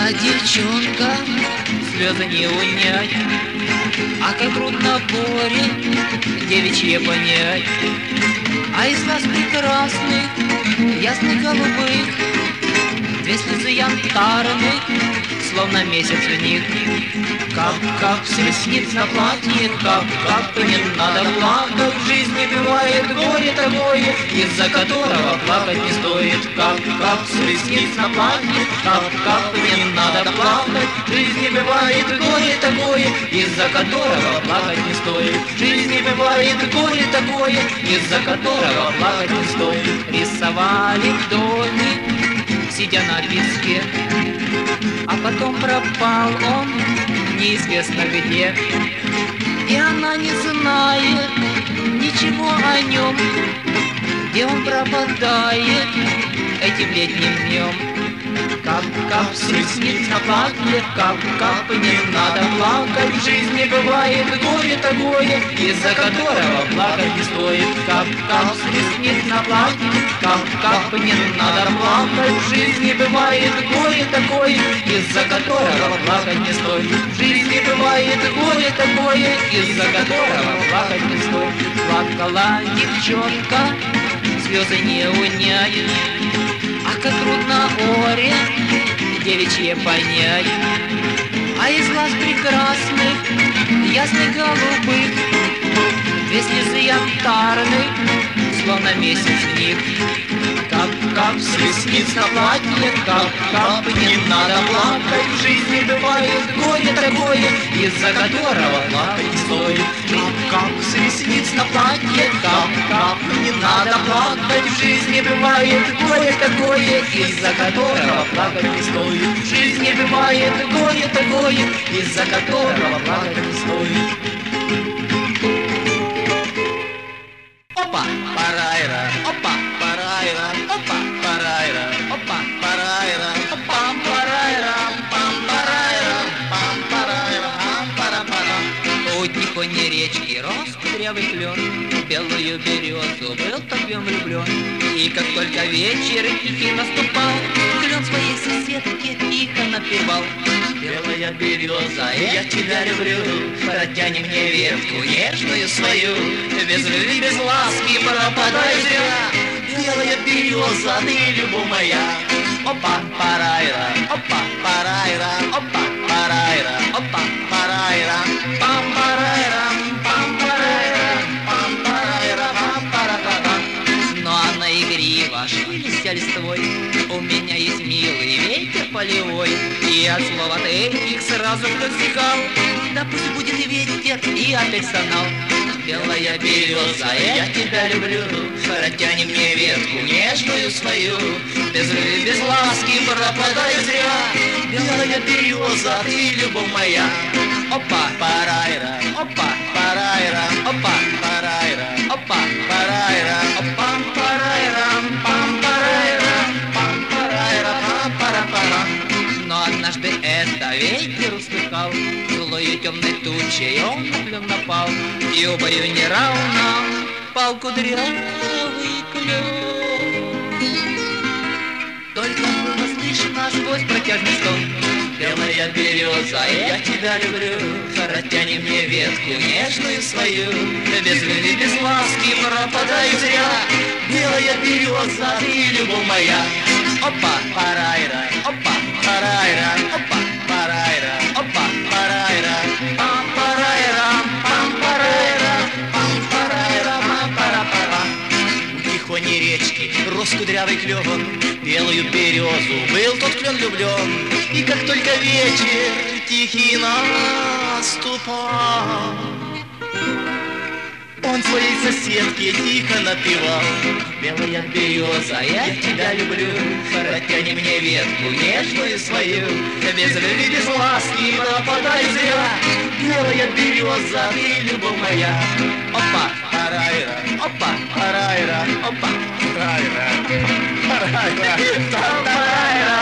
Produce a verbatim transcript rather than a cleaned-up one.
была девчонка, слезы не унять, а как трудно горе девичье понять. А из глаз прекрасных, ясных голубых, две слезы янтарных, словно месяц в них. Кап-кап с ресниц на платье, кап-кап, не надо плакать. В жизни бывает горе такое, из-за которого плакать не стоит. Кап-кап с ресниц на платье, кап-кап, не надо плакать. В жизни бывает горе такое, из-за которого плакать не стоит. В жизни бывает горе такое, из-за которого плакать не стоит. Рисовали в доме, сидя на песке, а потом пропал он неизвестно где. И она не знает ничего о нем, где он пропадает этим летним днем. Кап-кап с ресниц на платье, кап-кап, не надо плакать. В жизни бывает горе такое, из-за которого плакать не стоит. Кап-кап с ресниц на платье, кап-кап, не надо плакать. В жизни бывает горе такое, из-за которого плакать не стоит. В жизни бывает горе такое, из-за которого плакать не стоит. Плакала девчонка, слезы не унять, а как трудно горе девичье понять. А из глаз прекрасных, ясных голубых, две слезы янтарных, словно месяц в них. Кап-кап с ресниц на платье, кап-кап, не надо плакать. В жизни бывает горе такое, из-за которого плакать не стоит. Кап-кап с ресниц на платье, кап-кап, не надо плакать. В жизни бывает горе такое, из-за которого плакать не стоит. В жизни бывает горе такое, из-за которого плакать не стоит. Опа, парайра, опа, парайра, опа, парайра, опа, парайра, опам, парайра, пам, парайра, пам, парайра, пам, пара-пара. У тихоней речки рос кудрявый клен, белую березу был топьем влюблен. И как только вечер тихий наступал, клен своей соседке тихо напевал. Белая береза, я тебя люблю, протяни мне ветку нежную свою. Без любви, без ласки пропадай зря. Белая береза, ты любовь моя. Опа, парайра, опа, парайра, опа, парайра, опа, парайра, пам, парайра, пам, парайра, пам, парайра, пам, пара-пара. Но она игрива, шелестя листвой, у меня есть милый ветер полевой. И от слова этих сразу кто стихал, да пусть будет и ветер, и опять стонал. Белая береза, я тебя люблю, протяни мне ветку нежную свою. Без любви, без ласки пропадай зря. Белая береза, ты любовь моя. Опа, парайра, опа, парайра, опа, парайра, опа, парайра, опам, парайра, пам, парайра, пам, парайра, пам, пара-пара. Но однажды это ветер услыхал, злою темной тучей он на клен напал, и обою неравно пал кудрявый клен. Только было слышно сквозь протяжный стон. Белая береза, я тебя люблю, протяни мне ветку нежную свою. Без любви, без ласки пропадай зря. Белая береза, ты любовь моя. Опа, парайра, опа, парайра, опа, парайра, опа, парайра, пам, парайра, пам, парайра, пам, парайра, пам, пара-пара. У тихоней речки рос кудрявый клен, белую березу был тот клен влюблен. И как только вечер тихий наступал, он своей соседке тихо напевал. Белая береза, я тебя люблю, протяни мне ветку нежную свою. Без любви, без ласки пропадай зря. Белая береза, ты любовь моя. Опа, парайра, опа, парайра, опа, парайра, парайра, парайра.